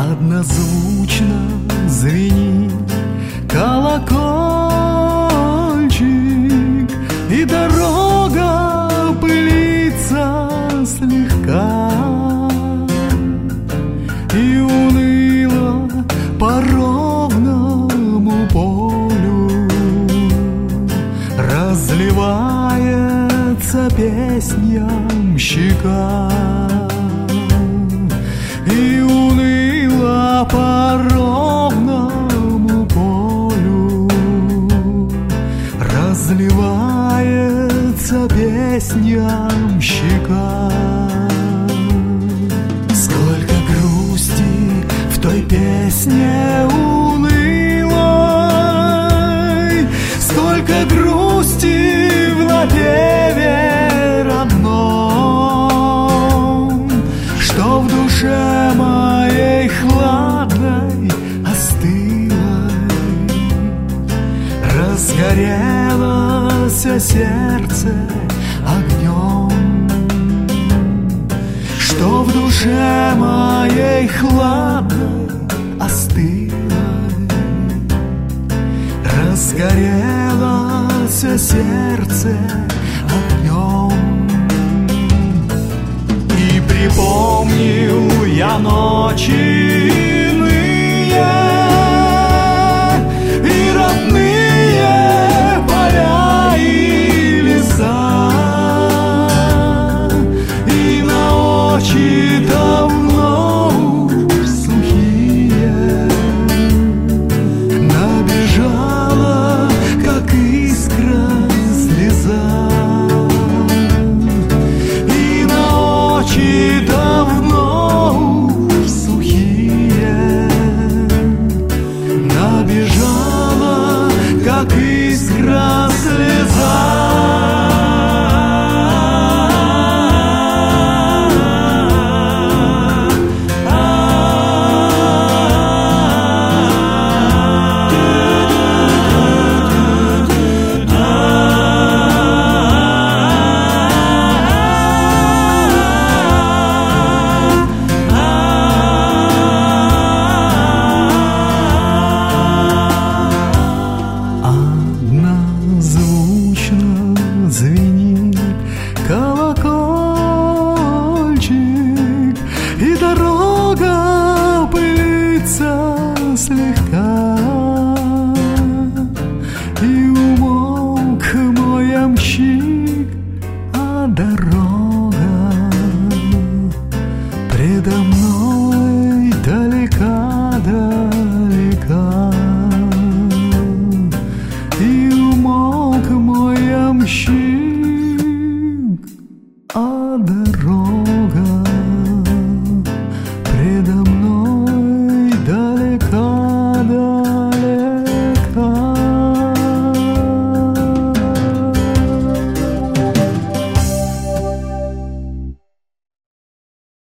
Однозвучно звенит колокольчик, и дорога пылится слегка, и уныло по ровному полю разливается песня ямщика. И уныло по ровному полю разливается песня ямщика. Сколько грусти в той песне унылой, сколько грусти в напеве родном, что в душе моей хладной, остылой разгорелось сердце огнем, что в душе моей хладной, остылой разгорелось сердце огнем. И припомнил я ночи иные и родные поля и леса, и на очи давно уж сухие набежала, как искра, слеза, и на очи давно уж сухие набежала, как искра, слеза. Однозвучно звенит колокольчик, и дорога пылится слегка, и умолк мой ямщик, а дорога предо мной